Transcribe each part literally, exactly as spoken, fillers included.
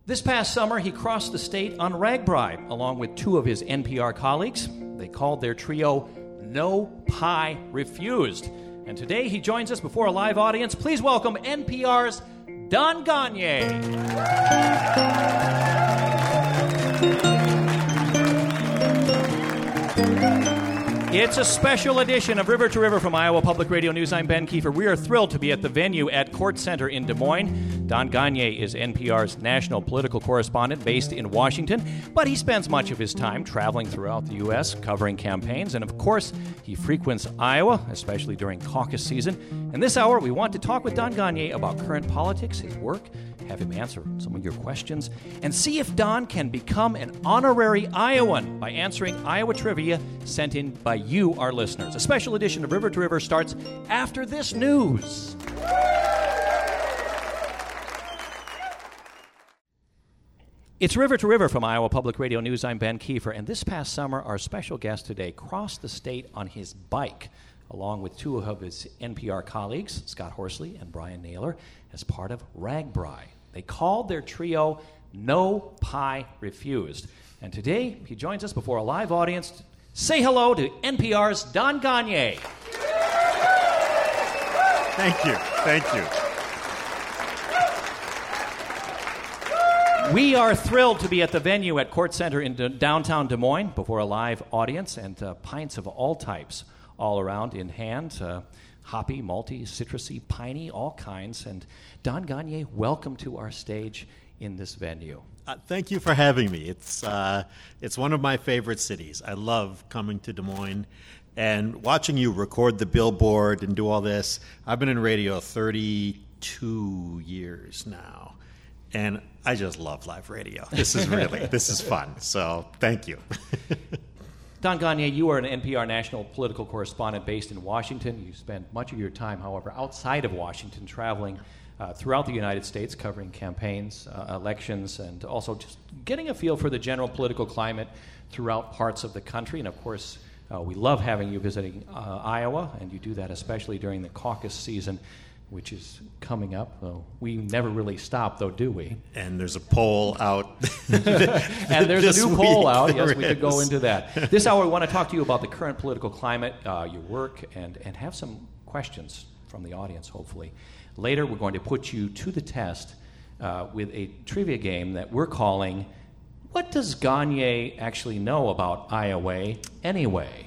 This past summer, he crossed the state on RAGBRAI, along with two of his N P R colleagues. They called their trio No Pie Refused. And today he joins us before a live audience. Please welcome N P R's Don Gonyea. It's a special edition of River to River from Iowa Public Radio News. I'm Ben Kiefer. We are thrilled to be at the venue at Court Center in Des Moines. Don Gonyea is N P R's national political correspondent based in Washington, but he spends much of his time traveling throughout the U S covering campaigns, and of course, he frequents Iowa, especially during caucus season. And this hour, we want to talk with Don Gonyea about current politics, his work, have him answer some of your questions, and see if Don can become an honorary Iowan by answering Iowa trivia sent in by you, our listeners. A special edition of River to River starts after this news. It's River to River from Iowa Public Radio News. I'm Ben Kiefer, and this past summer, our special guest today crossed the state on his bike, along with two of his N P R colleagues, Scott Horsley and Brian Naylor, as part of RAGBRAI. They called their trio No Pie Refused. And today, he joins us before a live audience. Say hello to N P R's Don Gonyea. Thank you. Thank you. We are thrilled to be at the venue at Court Center in d- downtown Des Moines before a live audience, and uh, pints of all types all around in hand. Uh, hoppy, malty, citrusy, piney, all kinds. And Don Gonyea, welcome to our stage in this venue. Uh, thank you for having me. It's uh, it's one of my favorite cities. I love coming to Des Moines and watching you record the billboard and do all this. I've been in radio thirty-two years now, and I just love live radio. This is really, this is fun. So thank you. Don Gonyea, you are an N P R national political correspondent based in Washington. You spend much of your time, however, outside of Washington, traveling uh, throughout the United States, covering campaigns, uh, elections, and also just getting a feel for the general political climate throughout parts of the country. And, of course, uh, we love having you visiting uh, Iowa, and you do that especially during the caucus season, which is coming up. Well, we never really stop, though, do we? And there's a poll out. And there's a new poll week. out. There Yes, we is. could go into that. This hour, we want to talk to you about the current political climate, uh, your work, and, and have some questions from the audience, hopefully. Later, we're going to put you to the test uh, with a trivia game that we're calling, What Does Gonyea Actually Know About Iowa Anyway?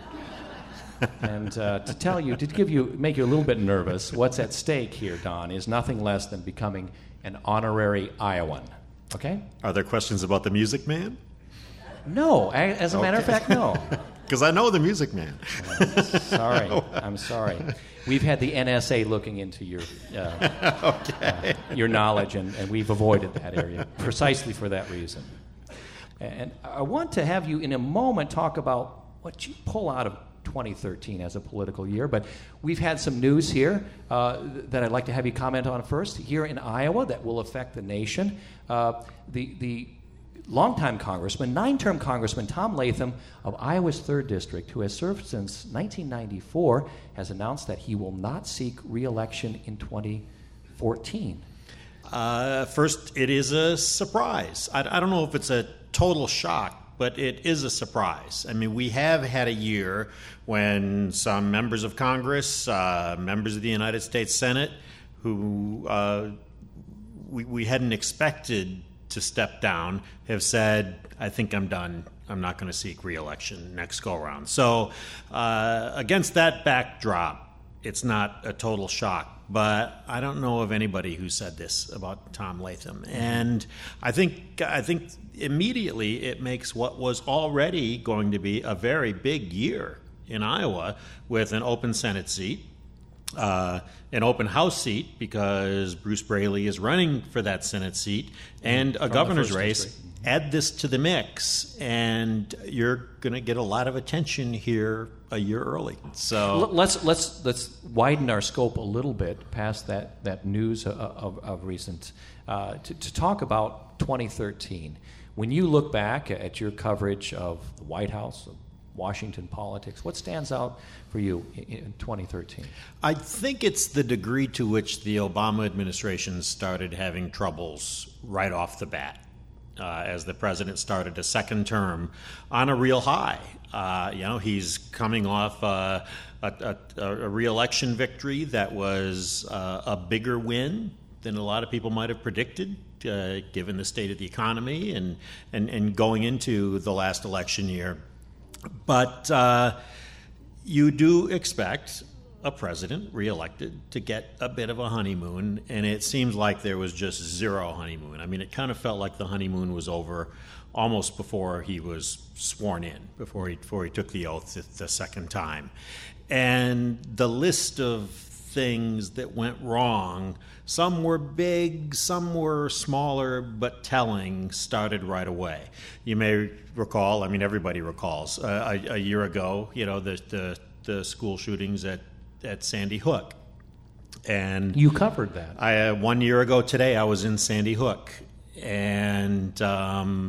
And uh, to tell you, to give you, make you a little bit nervous, what's at stake here, Don, is nothing less than becoming an honorary Iowan. Okay? Are there questions about the Music Man? No, a- as a matter of Okay. fact, no. Because I know the Music Man. Uh, sorry, I'm sorry. We've had the N S A looking into your uh, Okay. uh, your knowledge, and, and we've avoided that area precisely for that reason. And I want to have you in a moment talk about what you pull out of twenty thirteen as a political year, but we've had some news here uh, that I'd like to have you comment on first. Here in Iowa, that will affect the nation. Uh, the the longtime congressman, nine-term congressman Tom Latham of Iowa's third District, who has served since nineteen ninety-four, has announced that he will not seek re-election in twenty fourteen. Uh, first, it is a surprise. I, I don't know if it's a total shock, but it is a surprise. I mean, we have had a year when some members of Congress, uh, members of the United States Senate, who uh, we, we hadn't expected to step down, have said, I think I'm done. I'm not going to seek re-election next go-around. So uh, against that backdrop, it's not a total shock. But I don't know of anybody who said this about Tom Latham. And I think I think immediately it makes what was already going to be a very big year in Iowa with an open Senate seat, uh, an open House seat because Bruce Braley is running for that Senate seat, and a From governor's the first race. district. Add this to the mix, and you're going to get a lot of attention here a year early. So L- Let's let's let's widen our scope a little bit past that that news of, of, of recent uh, to, to talk about twenty thirteen. When you look back at your coverage of the White House, of Washington politics. What stands out for you in, in twenty thirteen? I think it's the degree to which the Obama administration started having troubles right off the bat. Uh, as the president started a second term on a real high. Uh, you know, he's coming off uh, a, a, a re-election victory that was uh, a bigger win than a lot of people might have predicted, uh, given the state of the economy and, and, and going into the last election year. But uh, you do expect a president reelected to get a bit of a honeymoon, and it seems like there was just zero honeymoon. I mean, it kind of felt like the honeymoon was over almost before he was sworn in, before he before he took the oath the, the second time. And the list of things that went wrong, some were big, some were smaller, but telling, started right away. You may recall, I mean, everybody recalls, uh, a, a year ago, you know, the the, the school shootings at at Sandy Hook. And you covered that. I, uh, one year ago today, I was in Sandy Hook. And, um,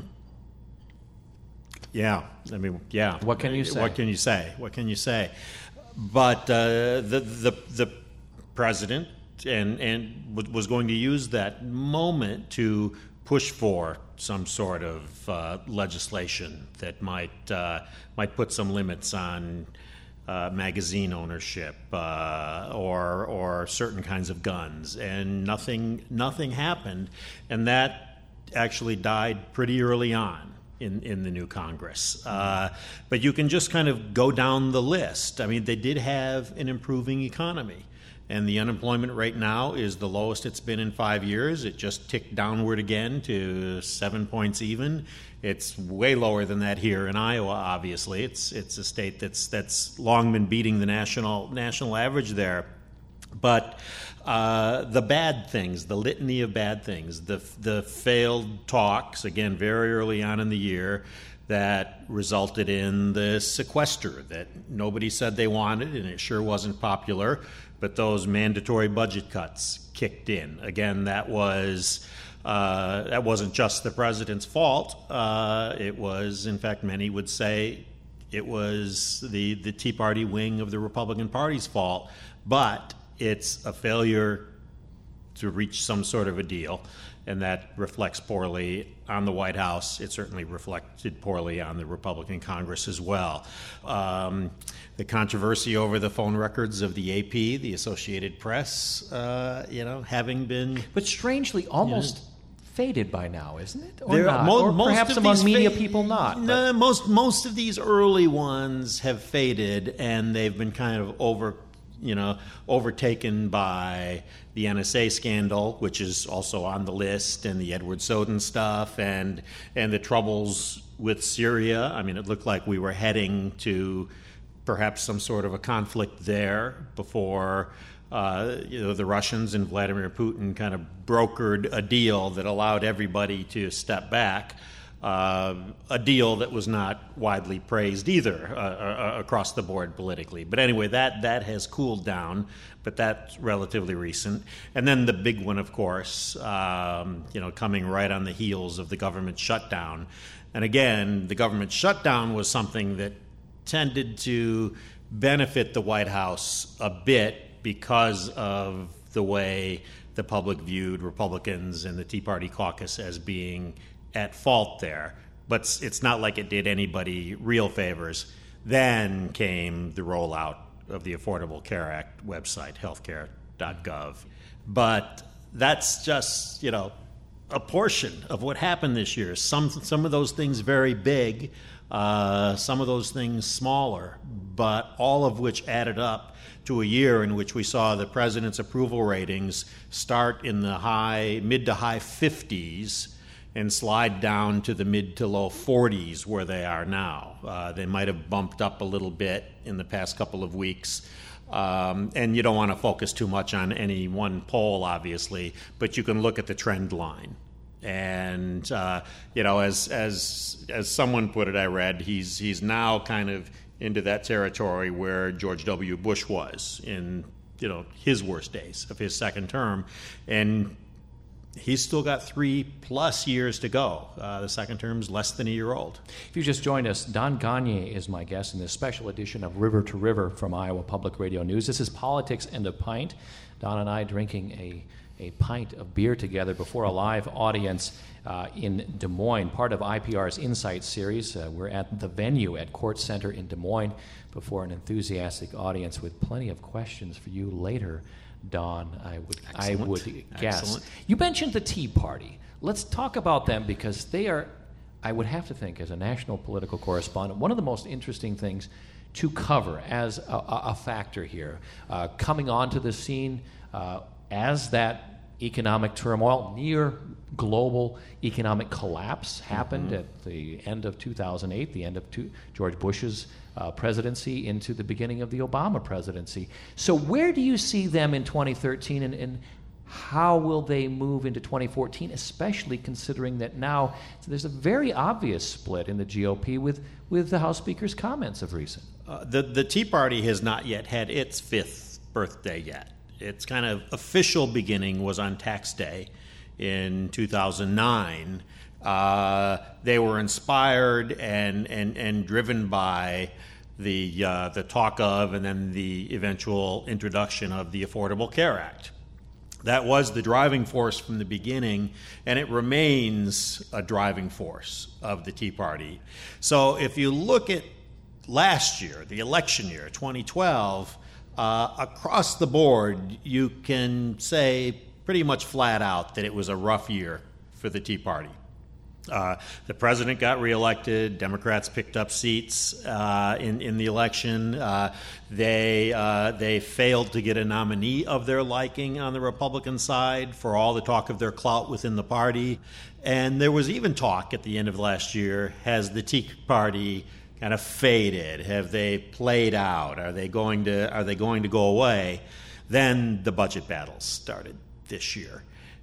yeah, I mean, yeah. What can you say? What can you say? What can you say? But uh, the, the, the president and, and was going to use that moment to push for some sort of uh, legislation that might, uh, might put some limits on Uh, magazine ownership uh, or or certain kinds of guns, and nothing nothing happened, and that actually died pretty early on in, in the new Congress. Uh, but you can just kind of go down the list. I mean, they did have an improving economy, and the unemployment rate now is the lowest it's been in five years. It just ticked downward again to seven points even. It's way lower than that here in Iowa, obviously. It's it's a state that's that's long been beating the national national average there. But uh, the bad things, the litany of bad things, the the failed talks, again, very early on in the year, that resulted in the sequester that nobody said they wanted, and it sure wasn't popular. But those mandatory budget cuts kicked in. Again, that was... Uh, that wasn't just the president's fault. Uh, it was, in fact, many would say it was the, the Tea Party wing of the Republican Party's fault. But it's a failure to reach some sort of a deal, and that reflects poorly on the White House. It certainly reflected poorly on the Republican Congress as well. Um, the controversy over the phone records of the A P, the Associated Press, uh, you know, having been... But strangely, almost... You know, faded by now, isn't it? Or there, not? Mo- or most perhaps of among these media fa- people not. No, most most of these early ones have faded, and they've been kind of over, you know, overtaken by the N S A scandal, which is also on the list, and the Edward Snowden stuff, and and the troubles with Syria. I mean, it looked like we were heading to perhaps some sort of a conflict there before. Uh, you know, the Russians and Vladimir Putin kind of brokered a deal that allowed everybody to step back, uh, a deal that was not widely praised either uh, uh, across the board politically. But anyway, that, that has cooled down, but that's relatively recent. And then the big one, of course, um, you know, coming right on the heels of the government shutdown. And again, the government shutdown was something that tended to benefit the White House a bit, because of the way the public viewed Republicans and the Tea Party caucus as being at fault there. But it's not like it did anybody real favors. Then came the rollout of the Affordable Care Act website, healthcare dot gov. But that's just, you know, a portion of what happened this year. Some, some of those things very big, uh, some of those things smaller, but all of which added up to a year in which we saw the president's approval ratings start in the high, mid to high fifties and slide down to the mid to low forties where they are now. Uh, they might have bumped up a little bit in the past couple of weeks. Um, and you don't want to focus too much on any one poll, obviously, but you can look at the trend line. And, uh, you know, as as as someone put it, I read, he's he's now kind of into that territory where George W. Bush was in, you know, his worst days of his second term. And he's still got three plus years to go. Uh, the second term's less than a year old. If you just joined us, Don Gagné is my guest in this special edition of River to River from Iowa Public Radio News. This is Politics and a Pint. Don and I drinking a, a pint of beer together before a live audience uh, in Des Moines, part of I P R's Insight series. Uh, we're at the venue at Court Center in Des Moines before an enthusiastic audience with plenty of questions for you later, Don, I would Excellent. I would guess. Excellent. You mentioned the Tea Party. Let's talk about them because they are, I would have to think, as a national political correspondent, one of the most interesting things to cover as a, a, a factor here. Uh, coming onto the scene uh, as that economic turmoil, near global economic collapse happened mm-hmm. at the end of two thousand eight, the end of two, George Bush's uh, presidency into the beginning of the Obama presidency. So where do you see them in twenty thirteen, and, and how will they move into twenty fourteen, especially considering that now there's a very obvious split in the G O P with, with the House Speaker's comments of recent? Uh, the, the Tea Party has not yet had its fifth birthday yet. Its kind of official beginning was on Tax Day in two thousand nine. Uh, they were inspired and, and, and driven by the uh, the talk of and then the eventual introduction of the Affordable Care Act. That was the driving force from the beginning, and it remains a driving force of the Tea Party. So if you look at last year, the election year, twenty twelve, Uh, across the board, you can say pretty much flat out that it was a rough year for the Tea Party. Uh, the president got reelected. Democrats picked up seats uh, in in the election. Uh, they uh, they failed to get a nominee of their liking on the Republican side for all the talk of their clout within the party. And there was even talk at the end of last year: has the Tea Party kind of faded? Have they played out? Are they going to are they going to go away? Then the budget battles started this year.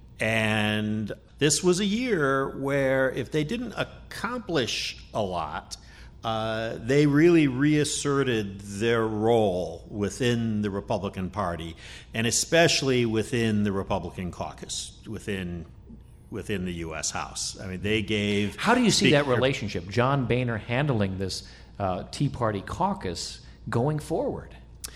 And this was a year where if they didn't accomplish a lot, uh, they really reasserted their role within the Republican Party, and especially within the Republican caucus, within within the U S House. I mean, they gave... How do you see Speaker, that relationship, John Boehner handling this uh, Tea Party caucus going forward?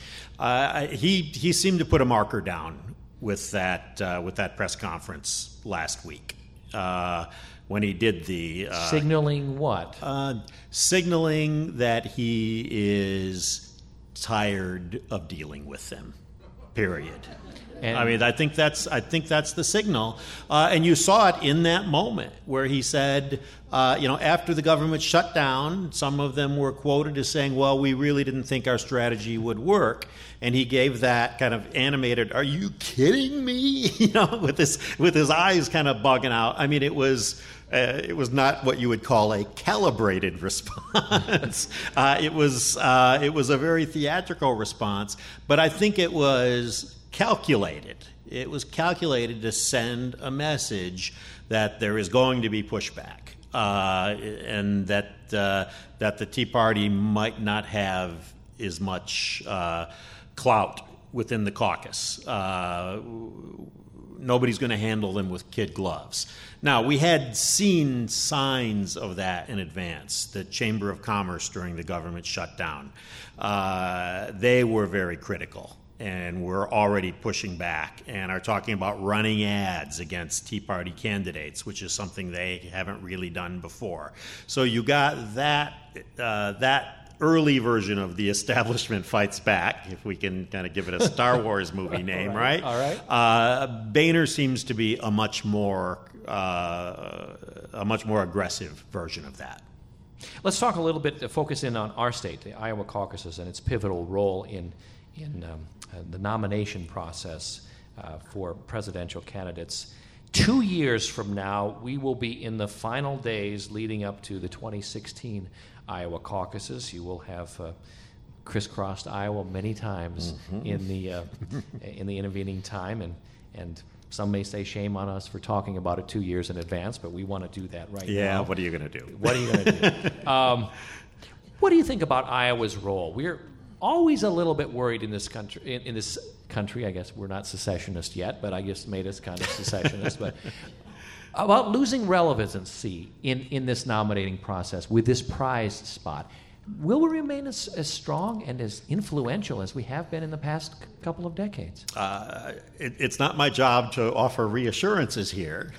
Uh, he he seemed to put a marker down with that uh, with that press conference last week uh, when he did the... Uh, signaling what? Uh, signaling that he is tired of dealing with them, period. And I mean, I think that's I think that's the signal, uh, and you saw it in that moment where he said, uh, you know, after the government shut down, some of them were quoted as saying, "Well, we really didn't think our strategy would work," and he gave that kind of animated, "Are you kidding me?" you know, with his with his eyes kind of bugging out. I mean, it was. Uh, it was not what you would call a calibrated response. uh, it was uh, it was a very theatrical response, but I think it was calculated. It was calculated to send a message that there is going to be pushback, uh, and that uh, that the Tea Party might not have as much uh, clout within the caucus. Uh, nobody's going to handle them with kid gloves. Now, we had seen signs of that in advance. The Chamber of Commerce during the government shutdown, uh, they were very critical and were already pushing back and are talking about running ads against Tea Party candidates, which is something they haven't really done before. So you got that uh, that early version of the establishment fights back, if we can kind of give it a Star Wars movie name, all right? right? All right. Uh, Boehner seems to be a much more uh, a much more aggressive version of that. Let's talk a little bit, to focus in on our state, the Iowa caucuses, and its pivotal role in in um, uh, the nomination process uh, for presidential candidates. Two years from now, we will be in the final days leading up to the twenty sixteen Iowa caucuses. You will have uh, crisscrossed Iowa many times mm-hmm. in the uh, in the intervening time, and and some may say shame on us for talking about it two years in advance, but we want to do that right yeah, now. Yeah, what are you going to do? What are you going to do? um, what do you think about Iowa's role? We're always a little bit worried in this country, in, in this country. I guess we're not secessionists yet, but I guess it made us kind of secessionists. But about losing relevancy in, in this nominating process with this prized spot. Will we remain as, as strong and as influential as we have been in the past c- couple of decades? Uh, it, it's not my job to offer reassurances here,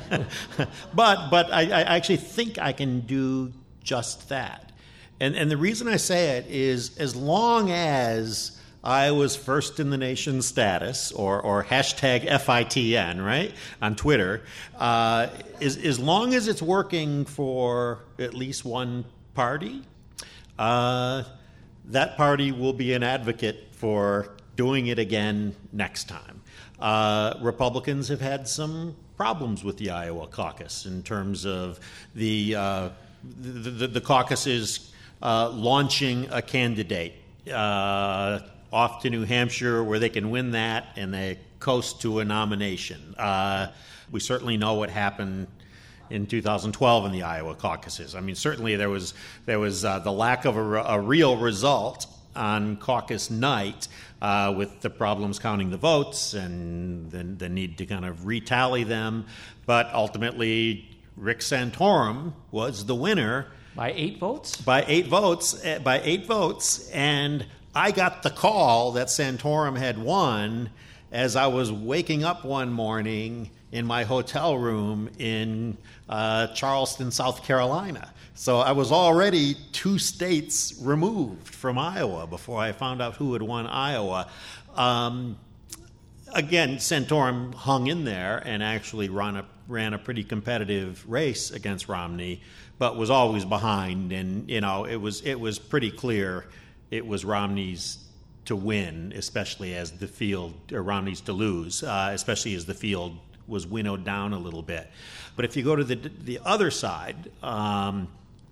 but but I, I actually think I can do just that. And and the reason I say it is, as long as I was first in the nation status, or or hashtag F I T N, right, on Twitter, uh, is as long as it's working for at least one party, Uh, that party will be an advocate for doing it again next time. Uh, Republicans have had some problems with the Iowa caucus in terms of the uh, the, the, the caucus is uh, launching a candidate uh, off to New Hampshire where they can win that and they coast to a nomination. Uh, we certainly know what happened in two thousand twelve in the Iowa caucuses. I mean, certainly there was there was uh, the lack of a, a real result on caucus night uh, with the problems counting the votes and the, the need to kind of retally them. But ultimately, Rick Santorum was the winner by eight votes. By eight votes. By eight votes, and I got the call that Santorum had won as I was waking up one morning in my hotel room in uh, Charleston, South Carolina. So I was already two states removed from Iowa before I found out who had won Iowa. Um, again, Santorum hung in there and actually ran a, ran a pretty competitive race against Romney, but was always behind. And, you know, it was it was pretty clear it was Romney's to win, especially as the field, or Romney's to lose, uh, especially as the field was winnowed down a little bit. But if you go to the the other side, um,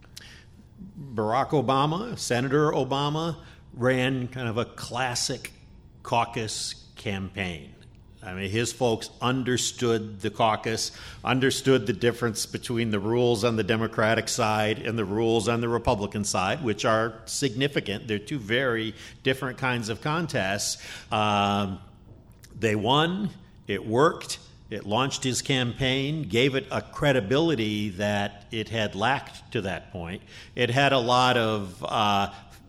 Barack Obama, Senator Obama, ran kind of a classic caucus campaign. I mean, his folks understood the caucus, understood the difference between the rules on the Democratic side and the rules on the Republican side, which are significant. They're two very different kinds of contests. Um, they won. It worked. It launched his campaign, gave it a credibility that it had lacked to that point. It had a lot of uh,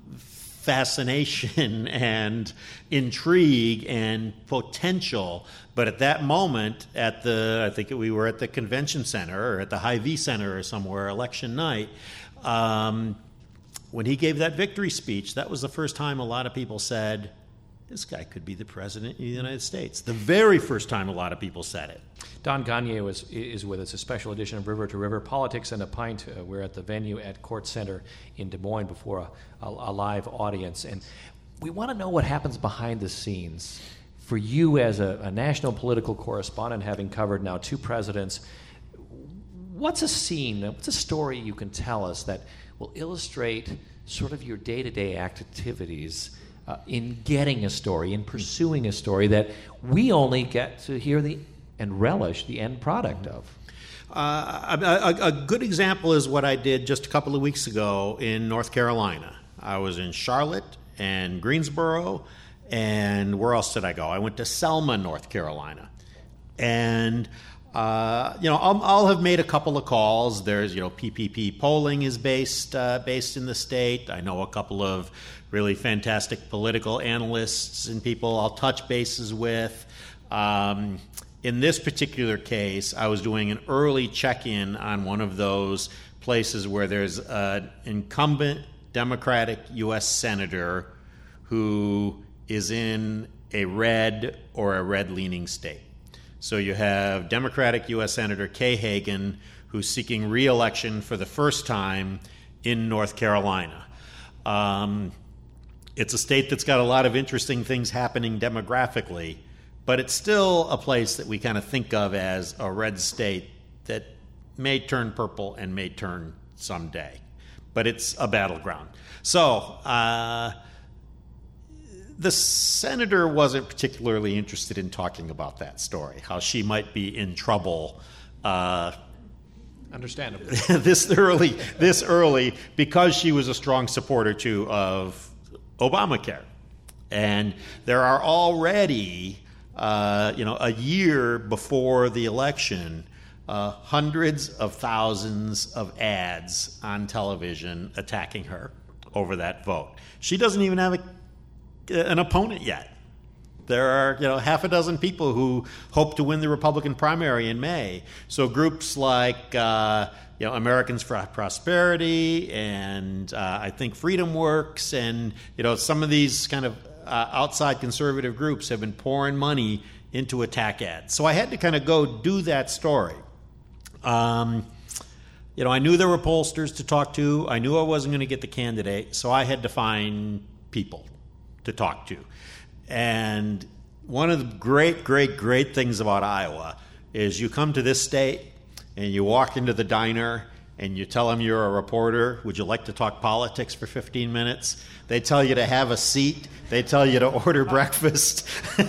fascination and intrigue and potential, but at that moment, at the I think we were at the convention center or at the Hy-Vee Center or somewhere, election night, um, when he gave that victory speech, that was the first time a lot of people said, this guy could be the president of the United States. The very first time a lot of people said it. Don Gagne was, is with us, a special edition of River to River, Politics and a Pint. Uh, we're at the venue at Court Center in Des Moines before a, a, a live audience. And we want to know what happens behind the scenes. For you as a, a national political correspondent, having covered now two presidents, what's a scene, what's a story you can tell us that will illustrate sort of your day-to-day activities Uh, in getting a story, in pursuing a story that we only get to hear the and relish the end product of? Uh, a, a good example is what I did just a couple of weeks ago in North Carolina. I was in Charlotte and Greensboro, and where else did I go? I went to Selma, North Carolina. And Uh, you know, I'll, I'll have made a couple of calls. There's, you know, P P P polling is based uh, based in the state. I know a couple of really fantastic political analysts and people I'll touch bases with. Um, in this particular case, I was doing an early check-in on one of those places where there's an incumbent Democratic U S senator who is in a red or a red-leaning state. So you have Democratic U S Senator Kay Hagan, who's seeking re-election for the first time in North Carolina. Um, it's a state that's got a lot of interesting things happening demographically, but it's still a place that we kind of think of as a red state that may turn purple and may turn someday. But it's a battleground. So, uh, the senator wasn't particularly interested in talking about that story, how she might be in trouble. Uh, Understandably. this early, this early, because she was a strong supporter too of Obamacare, And there are already, uh, you know, a year before the election, uh, hundreds of thousands of ads on television attacking her over that vote. She doesn't even have a, an opponent yet. There are, you know, half a dozen people who hope to win the Republican primary in May. So groups like, uh, you know, Americans for Prosperity and uh, I think Freedom Works and, you know, some of these kind of uh, outside conservative groups have been pouring money into attack ads. So I had to kind of go do that story. Um, you know, I knew there were pollsters to talk to. I knew I wasn't going to get the candidate, so I had to find people to talk to. And one of the great, great, great things about Iowa is you come to this state and you walk into the diner and you tell them you're a reporter. Would you like to talk politics for fifteen minutes? They tell you to have a seat. They tell you to order breakfast.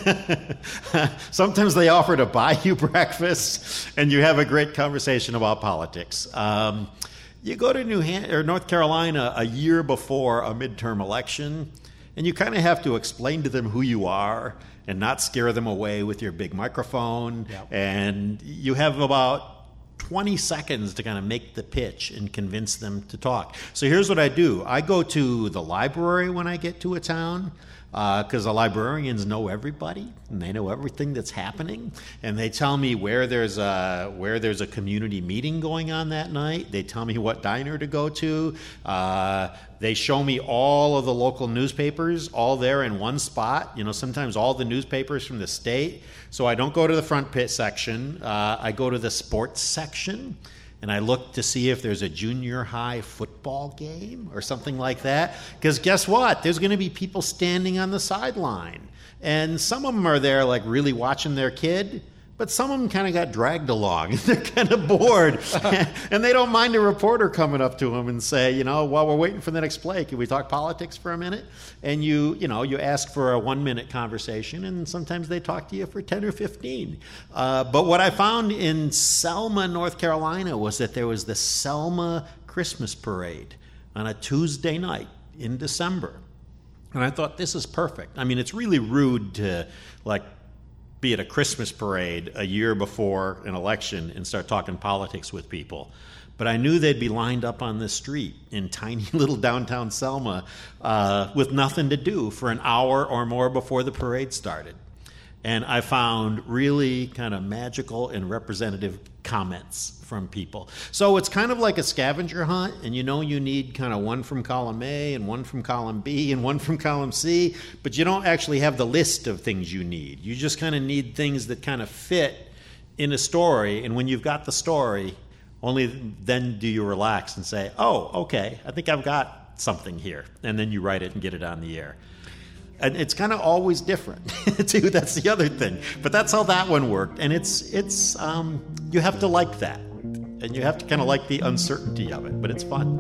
Sometimes they offer to buy you breakfast, and you have a great conversation about politics. Um, you go to New Han- or North Carolina a year before a midterm election, and you kind of have to explain to them who you are and not scare them away with your big microphone. Yep. And you have about twenty seconds to kind of make the pitch and convince them to talk. So here's what I do. I go to the library when I get to a town, because uh, the librarians know everybody and they know everything that's happening, and they tell me where there's a where there's a community meeting going on that night. They tell me what diner to go to. Uh, they show me all of the local newspapers, all there in one spot. You know, sometimes all the newspapers from the state. So I don't go to the front pit section. Uh, I go to the sports section. And I look to see if there's a junior high football game or something like that. Because guess what? There's going to be people standing on the sideline. And some of them are there like really watching their kid, but some of them kind of got dragged along. And they're kind of bored. And they don't mind a reporter coming up to them and say, you know, while we're waiting for the next play, can we talk politics for a minute? And you, you know, you ask for a one-minute conversation, and sometimes they talk to you for ten or fifteen. Uh, but what I found in Selma, North Carolina, was that there was the Selma Christmas Parade on a Tuesday night in December. And I thought, this is perfect. I mean, it's really rude to, like, be at a Christmas parade a year before an election and start talking politics with people. But I knew they'd be lined up on the street in tiny little downtown Selma uh, with nothing to do for an hour or more before the parade started. And I found really kind of magical and representative comments from people. So it's kind of like a scavenger hunt, and you know you need kind of one from column A and one from column B and one from column C, but you don't actually have the list of things you need. You just kind of need things that kind of fit in a story, and when you've got the story, only then do you relax and say, oh, okay, I think I've got something here, and then you write it and get it on the air. And it's kind of always different, too. That's the other thing. But that's how that one worked. And it's, it's um, you have to like that. And you have to kind of like the uncertainty of it. But it's fun.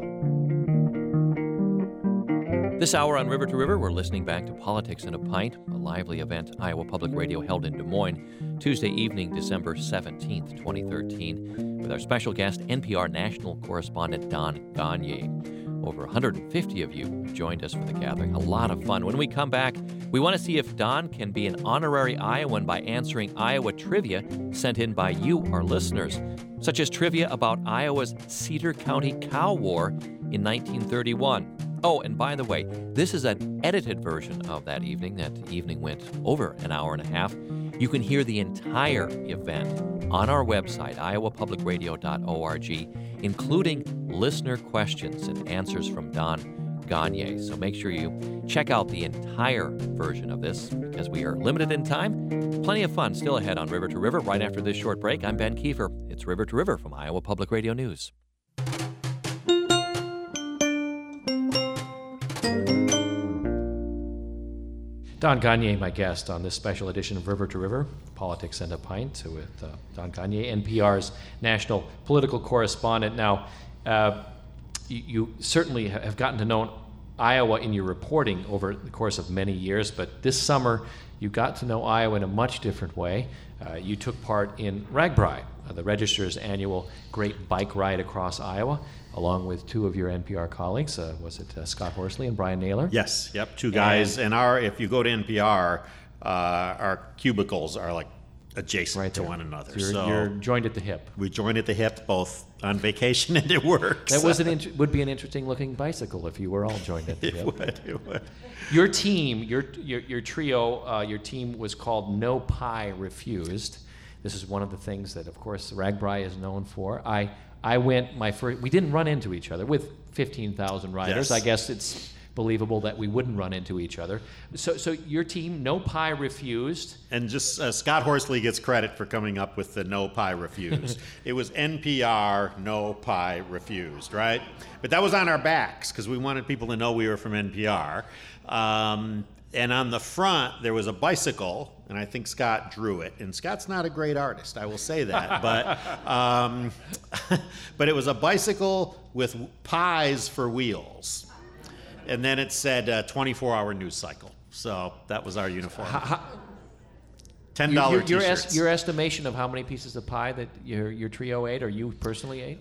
This hour on River to River, we're listening back to Politics in a Pint, a lively event Iowa Public Radio held in Des Moines, Tuesday evening, December seventeenth, twenty thirteen, with our special guest, N P R national correspondent Don Gagné. Over one hundred fifty of you joined us for the gathering. A lot of fun. When we come back, we want to see if Don can be an honorary Iowan by answering Iowa trivia sent in by you, our listeners, such as trivia about Iowa's Cedar County Cow War in nineteen thirty-one. Oh, and by the way, this is an edited version of that evening. That evening went over an hour and a half. You can hear the entire event on our website, iowa public radio dot org, including listener questions and answers from Don Gagné. So make sure you check out the entire version of this because we are limited in time. Plenty of fun still ahead on River to River. Right after this short break, I'm Ben Kiefer. It's River to River from Iowa Public Radio News. Don Gagné, my guest on this special edition of River to River, Politics and a Pint, with uh, Don Gagné, N P R's national political correspondent. Now, uh, you, you certainly have gotten to know Iowa in your reporting over the course of many years, but this summer you got to know Iowa in a much different way. Uh, you took part in RAGBRAI, uh, the Register's annual great bike ride across Iowa, along with two of your N P R colleagues. Uh, was it uh, Scott Horsley and Brian Naylor? Yes, yep, two guys. And, and our, if you go to N P R, uh, our cubicles are like adjacent right to one another. You're, so you're joined at the hip. We joined at the hip, both on vacation and at work. That so. was an int- would be an interesting looking bicycle if you were all joined at the it hip. Would, it would. Your team, your your, your trio, uh, your team was called No Pie Refused. This is one of the things that, of course, RAGBRAI is known for. I I went my first. We didn't run into each other with fifteen thousand riders. Yes. I guess it's believable that we wouldn't run into each other. So, so your team, No Pie Refused. And just uh, Scott Horsley gets credit for coming up with the No Pie Refused. It was N P R No Pie Refused, right? But that was on our backs because we wanted people to know we were from N P R. Um, and on the front there was a bicycle, and I think Scott drew it. And Scott's not a great artist, I will say that. but um, but it was a bicycle with pies for wheels. And then it said uh, twenty-four hour news cycle. So that was our uniform. How, how, ten dollars your, your, t-shirts. es- your estimation of how many pieces of pie that your, your trio ate, or you personally ate?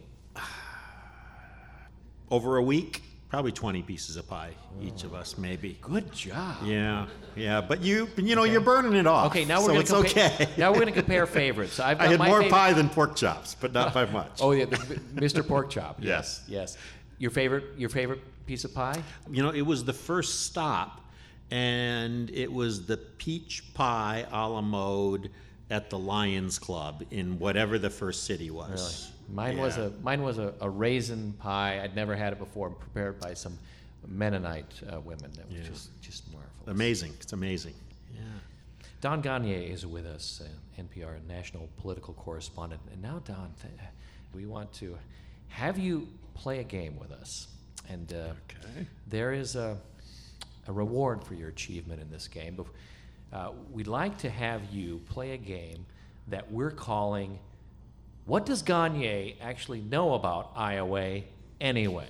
Over a week, probably twenty pieces of pie, each of us, maybe. Good job. Yeah, yeah. But you, you know, Okay. you're burning it off. Okay, now we're so gonna it's compa- okay. Now we're going to compare favorites. I've got I had my more favorite- pie than pork chops, but not by much. Oh yeah, the, Mister Pork Chop. Yes. Yes. Your favorite, your favorite piece of pie? You know, it was the first stop, and it was the peach pie a la mode at the Lions Club in whatever the first city was. Really? Mine was Yeah. a mine was a, a raisin pie. I'd never had it before, prepared by some Mennonite uh, women. That was Yeah. just just marvelous. Amazing. It's amazing. Yeah. Don Gagné is with us, uh, N P R national political correspondent. And now, Don, th- we want to have you play a game with us. And uh, Okay. there is a, a reward for your achievement in this game. But uh, we'd like to have you play a game that we're calling What Does Gagné Actually Know About Iowa Anyway?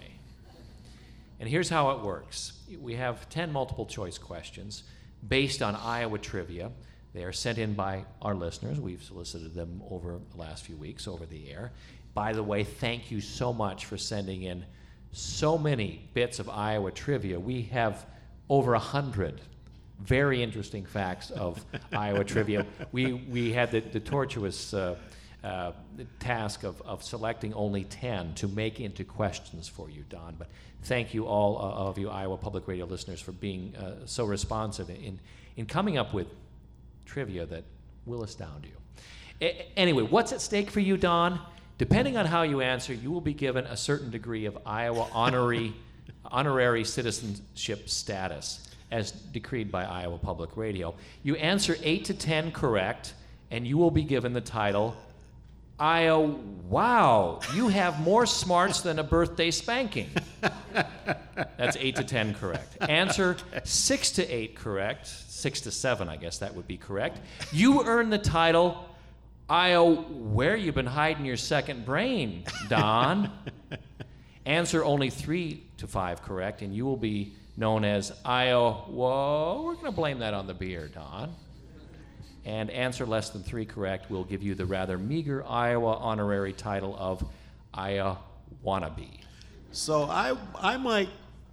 And here's how it works. We have ten multiple choice questions based on Iowa trivia. They are sent in by our listeners. We've solicited them over the last few weeks over the air. By the way, thank you so much for sending in so many bits of Iowa trivia. We have over a hundred very interesting facts of Iowa trivia. We we had the, the tortuous uh, uh, task of, of selecting only ten to make into questions for you, Don. But thank you all uh, of you Iowa Public Radio listeners for being uh, so responsive in, in coming up with trivia that will astound you. A- anyway, what's at stake for you, Don? Depending on how you answer, you will be given a certain degree of Iowa honorary, honorary citizenship status as decreed by Iowa Public Radio. You answer eight to ten correct, and you will be given the title, Iowa, wow, you have more smarts than a birthday spanking. That's eight to ten correct. Answer six to eight correct, six to seven, I guess that would be correct. You earn the title, Io, where you been hiding your second brain, Don? Answer only three to five correct, and you will be known as Io, whoa, we're going to blame that on the beer, Don. And answer less than three correct will give you the rather meager Iowa honorary title of Iowa wannabe. So I I might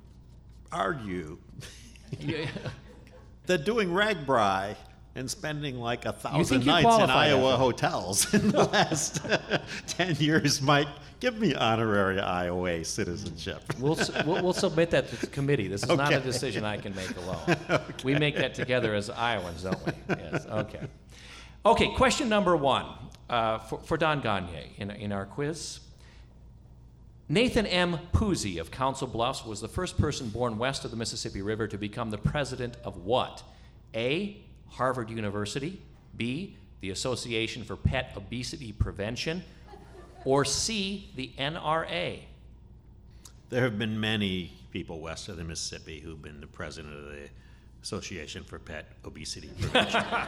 argue Yeah. that doing RAGBRAI and spending like a thousand think you nights in qualify Iowa after? hotels in the last ten years might give me honorary Iowa citizenship. We'll, s- we'll we'll submit that to the committee. This is not a Okay. decision I can make alone. We make that together as Iowans, don't we? Yes. Okay. Okay. Question number one uh, for, for Don Gagné in in our quiz. Nathan M. Pusey of Council Bluffs was the first person born west of the Mississippi River to become the president of what? A. Harvard University. B. The Association for Pet Obesity Prevention. Or C. The N R A. There have been many people west of the Mississippi who've been the president of the Association for Pet Obesity Prevention. uh,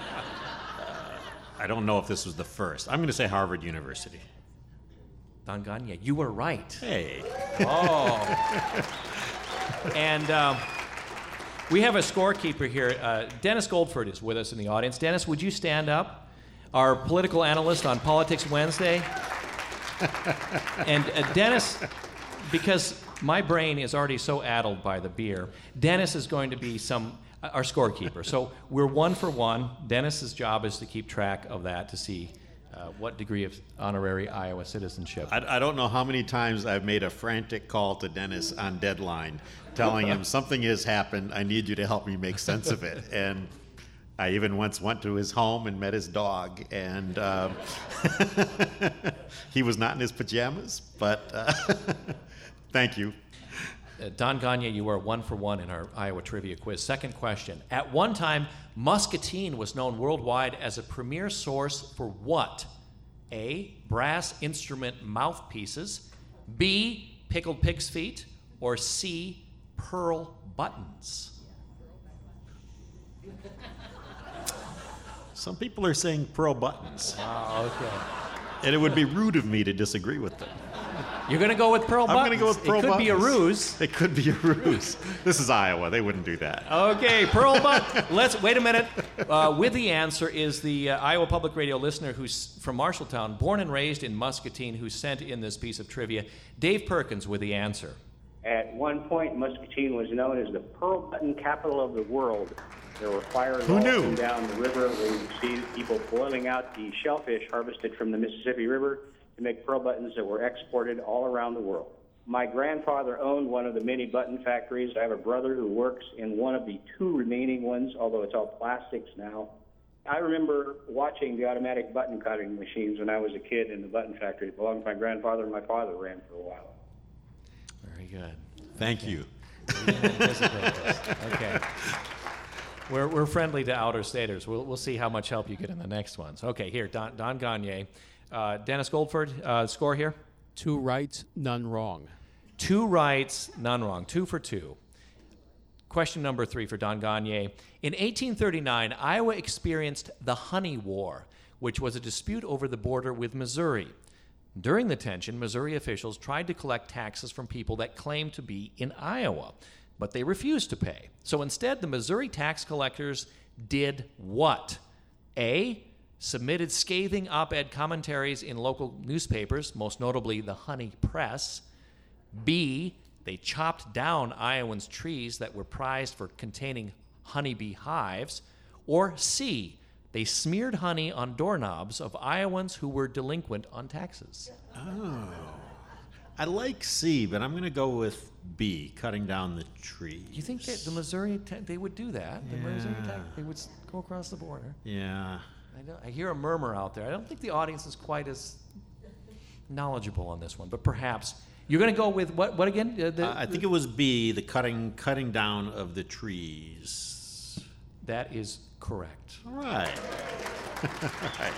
I don't know if this was the first. I'm going to say Harvard University. Don Gagné, you were right. Hey. Oh. And um, we have a scorekeeper here. Uh, Dennis Goldford is with us in the audience. Dennis, would you stand up? Our political analyst on Politics Wednesday. And uh, Dennis, because my brain is already so addled by the beer, Dennis is going to be some uh, our scorekeeper. So we're one for one. Dennis's job is to keep track of that to see uh, what degree of honorary Iowa citizenship. I, I don't know how many times I've made a frantic call to Dennis on deadline, telling him something has happened. I need you to help me make sense of it. And I even once went to his home and met his dog, and um, he was not in his pajamas, but uh, thank you. Uh, Don Gagne, you are one for one in our Iowa trivia quiz. Second question. At one time, Muscatine was known worldwide as a premier source for what? A, brass instrument mouthpieces, B, pickled pig's feet, or C, pearl buttons? Some people are saying pearl buttons. Oh, okay. And it would be rude of me to disagree with them. You're going to go with pearl I'm buttons? going to go with pearl It could buttons. be a ruse. It could be a ruse. This is Iowa. They wouldn't do that. Okay, pearl buttons. Let's wait a minute. Uh, with the answer is the uh, Iowa Public Radio listener who's from Marshalltown, born and raised in Muscatine, who sent in this piece of trivia. Dave Perkins with the answer. At one point, Muscatine was known as the pearl button capital of the world. There were fires Who all knew? up and down the river. We would see people boiling out the shellfish harvested from the Mississippi River to make pearl buttons that were exported all around the world. My grandfather owned one of the many button factories. I have a brother who works in one of the two remaining ones, although it's all plastics now. I remember watching the automatic button cutting machines when I was a kid in the button factory. It belonged to my grandfather, and my father ran for a while. Very good. Thank you. We didn't anticipate this. Okay. We're, we're friendly to outer staters. We'll, we'll see how much help you get in the next ones. Okay, here, Don, Don Gagne. Uh, Dennis Goldford, uh, score here? Two right, none wrong. Two rights, none wrong. Two for two. Question number three for Don Gagne. In eighteen thirty-nine, Iowa experienced the Honey War, which was a dispute over the border with Missouri. During the tension, Missouri officials tried to collect taxes from people that claimed to be in Iowa, but they refused to pay. So instead, the Missouri tax collectors did what? A, submitted scathing op-ed commentaries in local newspapers, most notably the Honey Press. B, they chopped down Iowans' trees that were prized for containing honeybee hives. Or C, they smeared honey on doorknobs of Iowans who were delinquent on taxes. Oh. I like C, but I'm going to go with B, cutting down the trees. Do you think that the Missouri, ta- they would do that? The Missouri Yeah. ta- they would s- go across the border. Yeah. I, don't, I hear a murmur out there. I don't think the audience is quite as knowledgeable on this one, but perhaps. You're going to go with what, what again? Uh, the, Uh, I think it was B, the cutting cutting down of the trees. That is correct. All right. All right.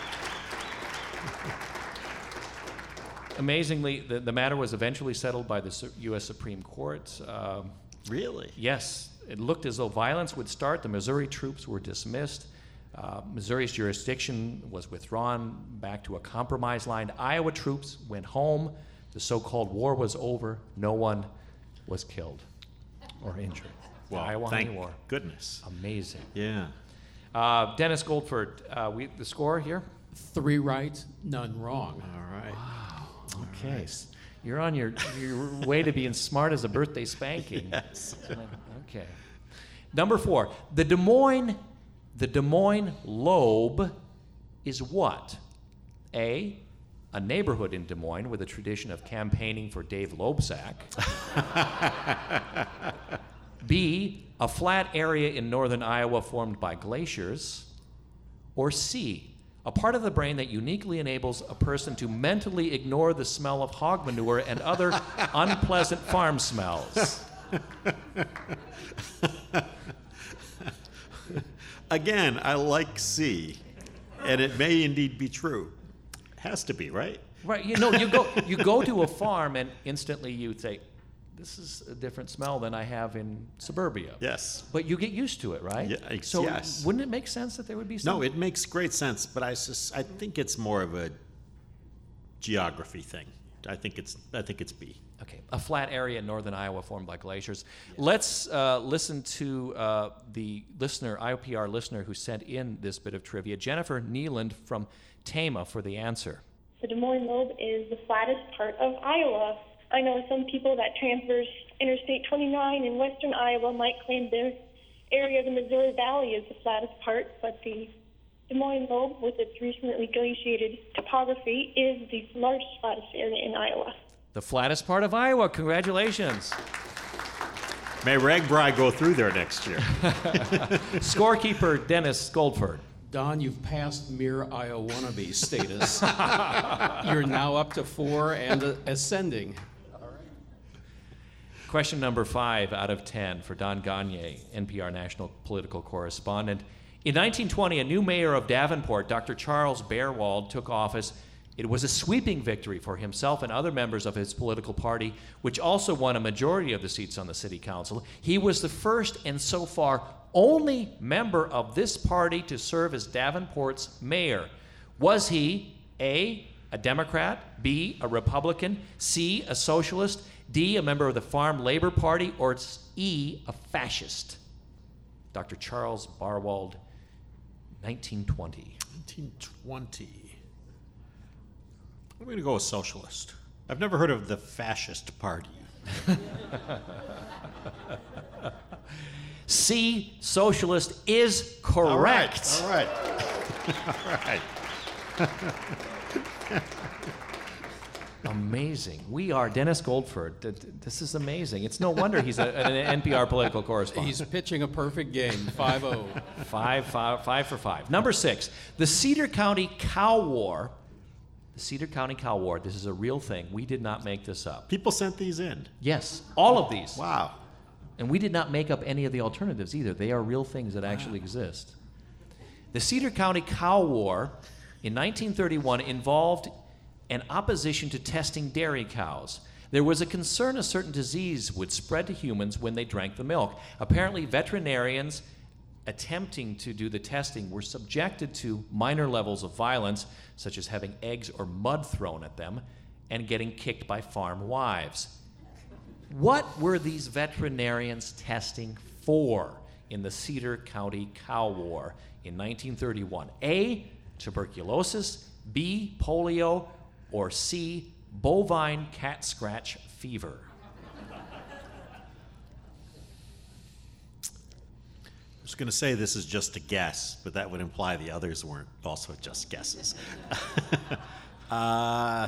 Amazingly, the, the matter was eventually settled by the Su- U S Supreme Court. Um, Really? yes, it looked as though violence would start. The Missouri troops were dismissed. Uh, Missouri's jurisdiction was withdrawn back to a compromise line. Iowa troops went home. The so-called war was over. No one was killed or injured. The Well, Iowa thank Honey War. goodness. Amazing. Yeah. Uh, Dennis Goldford, uh, we, the score here? Three right, none wrong. All right. Okay. You're on your, your way to being smart as a birthday spanking. Yes. Okay. Number four, the Des Moines, the Des Moines Lobe is what? A, a neighborhood in Des Moines with a tradition of campaigning for Dave Loebsack. B, a flat area in northern Iowa formed by glaciers. Or C, a part of the brain that uniquely enables a person to mentally ignore the smell of hog manure and other unpleasant farm smells. Again, I like C, and it may indeed be true. Has to be, right? Right, you know, you go you go to a farm and instantly you say, this is a different smell than I have in suburbia. Yes. But you get used to it, right? Yeah, ex- so yes. wouldn't it make sense that there would be some? No, it makes great sense, but I, sus- I think it's more of a geography thing. I think it's I think it's B. Okay, a flat area in northern Iowa formed by glaciers. Yes. Let's uh, listen to uh, the listener, I O P R listener, who sent in this bit of trivia, Jennifer Neeland from Tama, for the answer. The Des Moines Lobe is the flattest part of Iowa. I know some people that traverse Interstate twenty-nine in western Iowa might claim their area of the Missouri Valley is the flattest part, but the Des Moines Lobe, with its recently glaciated topography, is the largest, flattest area in Iowa. The flattest part of Iowa. Congratulations. May Ragbri go through there next year. Scorekeeper Dennis Goldford. Don, you've passed mere Iowa wannabe status. You're now up to four and uh, ascending. Question number five out of ten for Don Gagne, N P R national political correspondent. In nineteen twenty, a new mayor of Davenport, Doctor Charles Beerwald, took office. It was a sweeping victory for himself and other members of his political party, which also won a majority of the seats on the city council. He was the first and so far only member of this party to serve as Davenport's mayor. Was he A, a Democrat, B, a Republican, C, a socialist, D, a member of the Farm Labor Party, or E, a fascist? Doctor Charles Beerwald, nineteen twenty. nineteen twenty. I'm going to go with socialist. I've never heard of the fascist party. C, socialist, is correct. All right. All right. All right. Amazing. We are Dennis Goldford. This is amazing. It's no wonder he's a, an N P R political correspondent. He's pitching a perfect game, five oh. Five, five, five for five. Number six, the Cedar County Cow War. The Cedar County Cow War. This is a real thing. We did not make this up. People sent these in. Yes, all of these. Wow. And we did not make up any of the alternatives either. They are real things that actually wow. exist. The Cedar County Cow War in nineteen thirty-one involved an opposition to testing dairy cows. There was a concern a certain disease would spread to humans when they drank the milk. Apparently, veterinarians attempting to do the testing were subjected to minor levels of violence, such as having eggs or mud thrown at them and getting kicked by farm wives. What were these veterinarians testing for in the Cedar County Cow War in nineteen thirty-one? A, tuberculosis, B, polio, or C, bovine cat scratch fever? I was going to say this is just a guess, but that would imply the others weren't also just guesses. uh,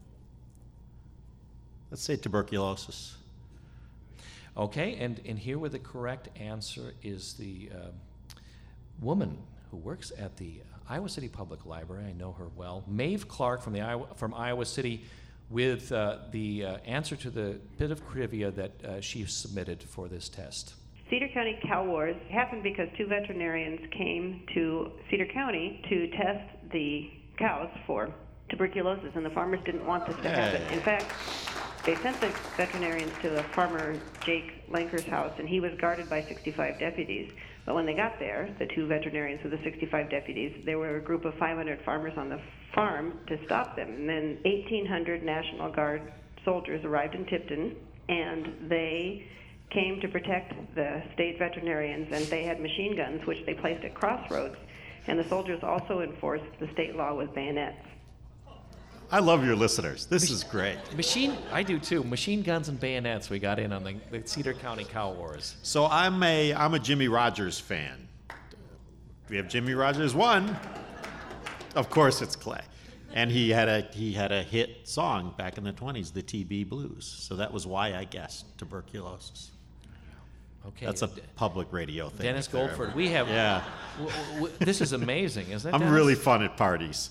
let's say tuberculosis. Okay, and, and here with the correct answer is the uh, woman who works at the Iowa City Public Library. I know her well. Maeve Clark from the Iowa, from Iowa City, with uh, the uh, answer to the bit of trivia that uh, she submitted for this test. Cedar County Cow Wars happened because two veterinarians came to Cedar County to test the cows for tuberculosis, and the farmers didn't want this to happen. In fact, they sent the veterinarians to the farmer Jake Lanker's house, and he was guarded by sixty-five deputies. But when they got there, the two veterinarians with the sixty-five deputies, there were a group of five hundred farmers on the farm to stop them. And then eighteen hundred National Guard soldiers arrived in Tipton, and they came to protect the state veterinarians, and they had machine guns, which they placed at crossroads. And the soldiers also enforced the state law with bayonets. I love your listeners. This is great. Machine, I do too. Machine guns and bayonets. We got in on the, the Cedar County Cow Wars. So I'm a I'm a Jimmy Rogers fan. We have Jimmy Rogers one. Of course, it's Clay, and he had a he had a hit song back in the twenties, the T B Blues. So that was why I guessed tuberculosis. Okay, that's a public radio thing. Dennis Goldford, we have. Yeah, w- w- this is amazing, isn't it? I'm Dennis? really fun at parties.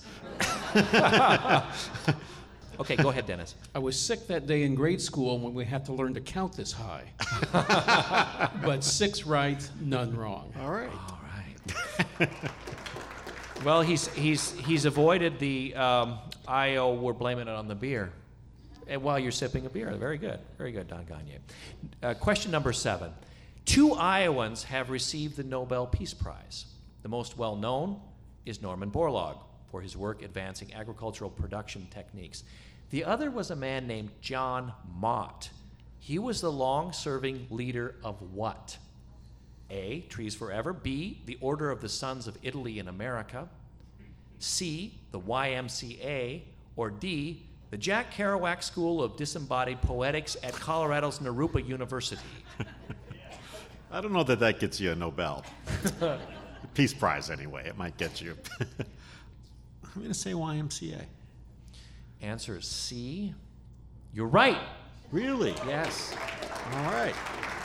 Okay, go ahead, Dennis. I was sick that day in grade school when we had to learn to count this high. But six right, none wrong. All right. All right. Well, he's he's he's avoided the um, I O. We're blaming it on the beer. And while you're sipping a beer, very good, very good, Don Gagne. Uh, question number seven. Two Iowans have received the Nobel Peace Prize. The most well-known is Norman Borlaug for his work advancing agricultural production techniques. The other was a man named John Mott. He was the long-serving leader of what? A, Trees Forever. B, the Order of the Sons of Italy in America. C, the Y M C A. Or D, the Jack Kerouac School of Disembodied Poetics at Colorado's Narupa University. I don't know that that gets you a Nobel. Peace Prize, anyway. It might get you. I'm going to say Y M C A. Answer is C. You're right. Really? Yes. All right.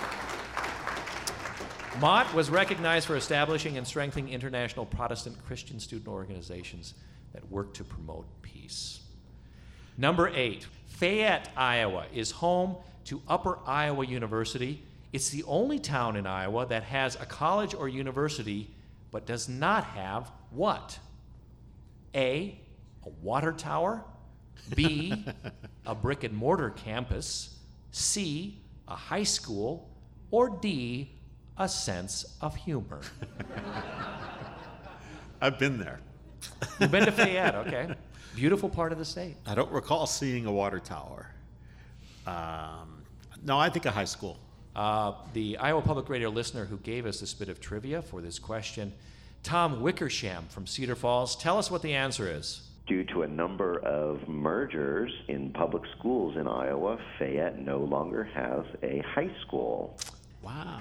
Mott was recognized for establishing and strengthening international Protestant Christian student organizations that work to promote peace. Number eight, Fayette, Iowa is home to Upper Iowa University. It's the only town in Iowa that has a college or university but does not have what? A, a water tower. B, a brick and mortar campus. C, a high school. Or D, a sense of humor. I've been there. You've been to Fayette, okay. Beautiful part of the state. I don't recall seeing a water tower. Um, no, I think a high school. Uh, the Iowa Public Radio listener who gave us this bit of trivia for this question, Tom Wickersham from Cedar Falls. Tell us what the answer is. Due to a number of mergers in public schools in Iowa, Fayette no longer has a high school. Wow.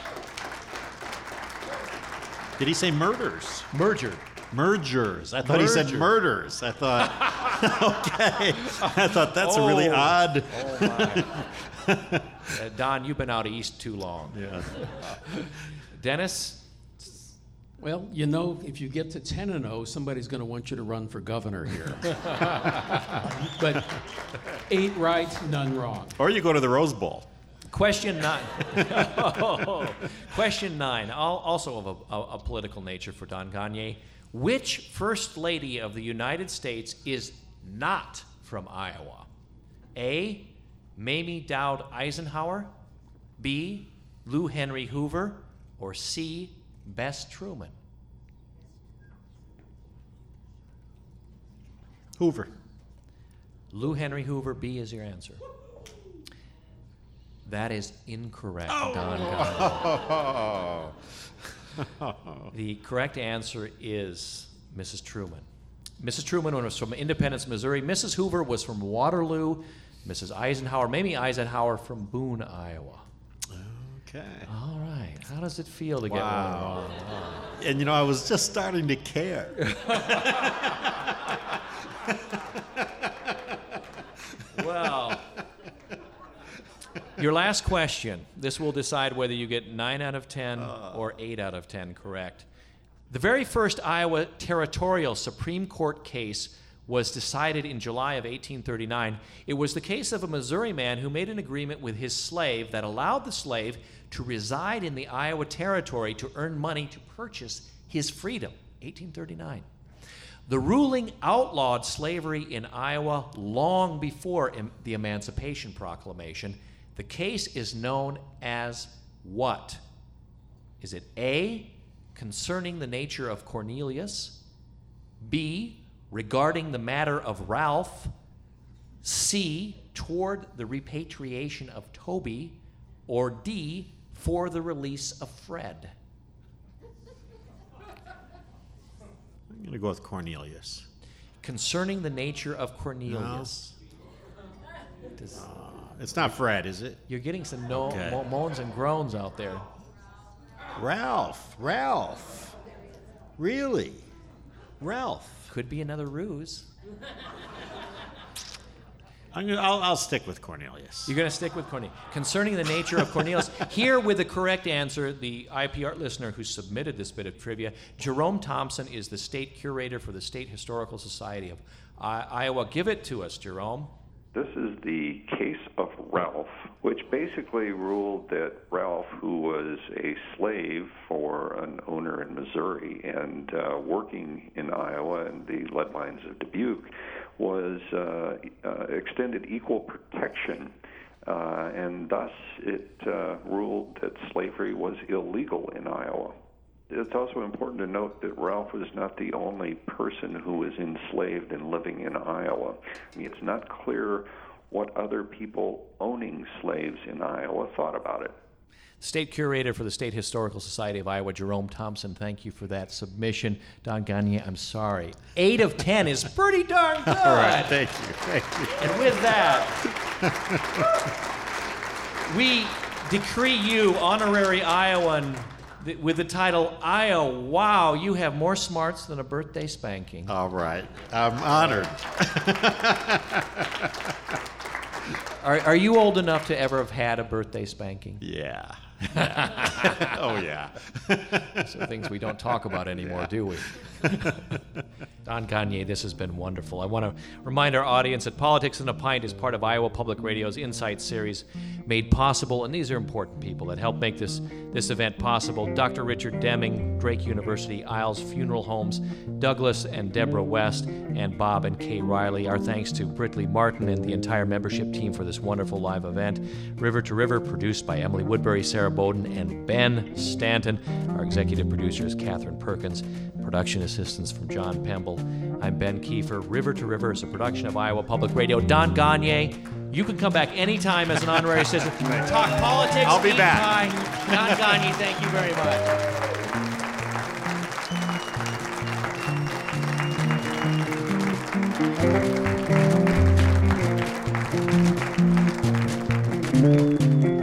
Did he say murders? Merger. Mergers. I thought he said Merger. murders. I thought, okay. I thought that's Oh. really odd. Oh, my. uh, Don, you've been out east too long. Yeah. Dennis? Well, you know, if you get to ten and oh, somebody's going to want you to run for governor here. But eight right, none wrong. Or you go to the Rose Bowl. Question nine. Oh, question nine, al- also of a, a, a political nature for Don Gagne. Which First Lady of the United States is not from Iowa? A, Mamie Dowd Eisenhower. B, Lou Henry Hoover. Or C, Bess Truman. Hoover. Lou Henry Hoover, B is your answer. That is incorrect, Oh. Don Gagne. The correct answer is Missus Truman. Missus Truman was from Independence, Missouri. Missus Hoover was from Waterloo. Missus Eisenhower, Mamie Eisenhower, from Boone, Iowa. Okay. All right. How does it feel to get Wow. one wrong? And you know, I was just starting to care. Well, your last question. This will decide whether you get nine out of ten or eight out of ten correct. The very first Iowa territorial Supreme Court case was decided in July of eighteen thirty-nine. It was the case of a Missouri man who made an agreement with his slave that allowed the slave to reside in the Iowa Territory to earn money to purchase his freedom. eighteen thirty-nine. The ruling outlawed slavery in Iowa long before em- the Emancipation Proclamation. The case is known as what? Is it A, concerning the nature of Cornelius? B, regarding the matter of Ralph? C, toward the repatriation of Toby? Or D, for the release of Fred? I'm going to go with Cornelius. Concerning the nature of Cornelius. Does- It's not Fred, is it? You're getting some no, Okay. mo- moans and groans out there. Ralph. Ralph. Really? Ralph. Could be another ruse. I'm gonna, I'll, I'll stick with Cornelius. You're going to stick with Cornelius. Concerning the nature of Cornelius, here with the correct answer, the I P R listener who submitted this bit of trivia, Jerome Thompson is the state curator for the State Historical Society of I- Iowa. Give it to us, Jerome. This is the case of Ralph, which basically ruled that Ralph, who was a slave for an owner in Missouri and uh, working in Iowa and the lead mines of Dubuque, was uh, uh, extended equal protection, uh, and thus it uh, ruled that slavery was illegal in Iowa. it's also important to note that Ralph was not the only person who was enslaved and living in Iowa. I mean, it's not clear what other people owning slaves in Iowa thought about it. State Curator for the State Historical Society of Iowa, Jerome Thompson, thank you for that submission. Don Gagne, I'm sorry. Eight of ten is pretty darn good. All right, thank you, thank you. And with that, we decree you honorary Iowan th- with the title, Iowa, wow, you have more smarts than a birthday spanking. All right, I'm honored. Are, are you old enough to ever have had a birthday spanking? Yeah. Oh, yeah. So things we don't talk about anymore, Yeah. do we? Don Gagne, this has been wonderful. I want to remind our audience that Politics in a Pint is part of Iowa Public Radio's Insight series, made possible, and these are important people that help make this, this event possible. Doctor Richard Deming, Drake University, Isles Funeral Homes, Douglas and Deborah West, and Bob and Kay Riley. Our thanks to Britley Martin and the entire membership team for this wonderful live event. River to River, produced by Emily Woodbury, Sarah Bowden, and Ben Stanton. Our executive producer is Catherine Perkins. Production assistance from John Pemble. I'm Ben Kiefer. River to River is a production of Iowa Public Radio. Don Gagne, you can come back anytime as an honorary citizen. Talk politics. I'll be eat back. pie. Don Gagne, thank you very much.